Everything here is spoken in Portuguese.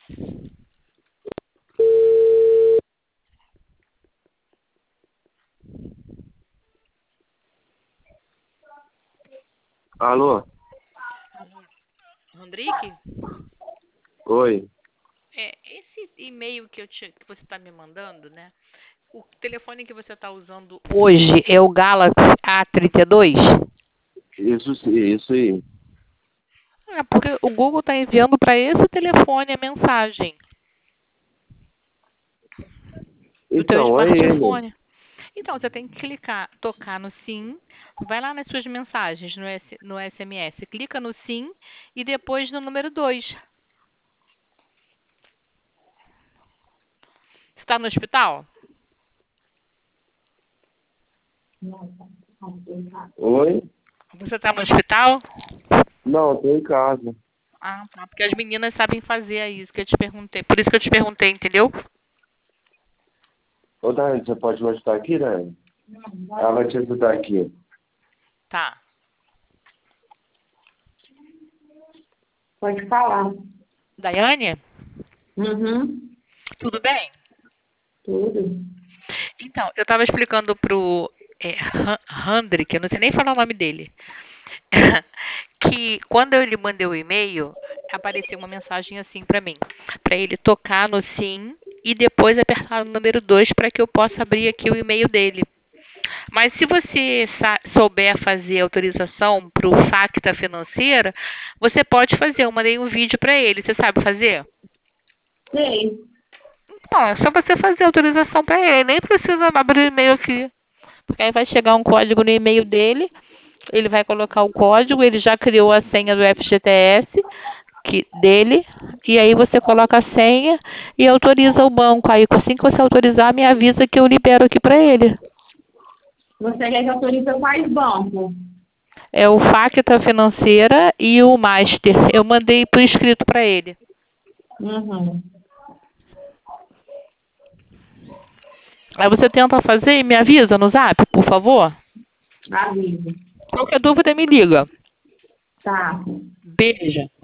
Alô? Rodrigue? Oi. Esse e-mail que você está me mandando, né? O telefone que você está usando hoje é o Galaxy A32? Isso aí. É porque o Google está enviando para esse telefone a mensagem do teu Então, é ele. smartphone. Então, você tem que tocar no sim, vai lá nas suas mensagens no SMS, clica no sim e depois no número 2. Você está no hospital? Oi? Você está no hospital? Não, eu tô em casa. Ah, tá. Porque as meninas sabem fazer isso que eu te perguntei. Por isso que eu te perguntei, entendeu? Ô, Dani, você pode me ajudar aqui, Dani? Ela vai te ajudar aqui. Tá. Pode falar. Daiane? Uhum. Tudo bem? Tudo. Então, eu estava explicando pro Handrick, eu não sei nem falar o nome dele, que quando eu lhe mandei o e-mail, apareceu uma mensagem assim para mim, para ele tocar no sim e depois apertar o número 2 para que eu possa abrir aqui o e-mail dele. Mas se você souber fazer autorização para o Facta Financeira, você pode fazer. Eu mandei um vídeo para ele. Você sabe fazer? Sei. Então, é só você fazer a autorização para ele. Nem precisa abrir o e-mail aqui. Porque aí vai chegar um código no e-mail dele. Ele vai colocar o código. Ele já criou a senha do FGTS dele. E aí você coloca a senha e autoriza o banco. Aí assim que você autorizar, me avisa que eu libero aqui para ele. Você quer que autoriza quais bancos? É o Facta Financeira e o Master. Eu mandei por escrito para ele. Uhum. Aí você tenta fazer e me avisa no zap, por favor. Avisa. Qualquer dúvida, me liga. Tá. Beijo.